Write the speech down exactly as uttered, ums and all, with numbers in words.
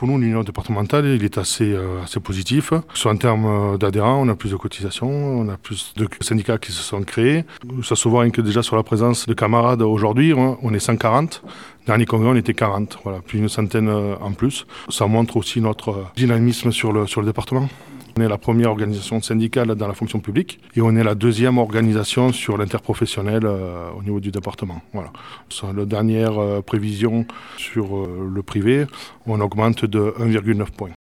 Pour nous, l'union départementale, il est assez, euh, assez positif. Soit en termes d'adhérents, on a plus de cotisations, on a plus de syndicats qui se sont créés. Ça se voit que déjà sur la présence de camarades aujourd'hui, on est cent quarante. Dernier congrès, on était quarante, voilà, plus une centaine en plus. Ça montre aussi notre dynamisme sur le, sur le département. On est la première organisation syndicale dans la fonction publique et on est la deuxième organisation sur l'interprofessionnel euh, au niveau du département. Voilà. Sur la dernière euh, prévision sur euh, le privé, on augmente de un virgule neuf points.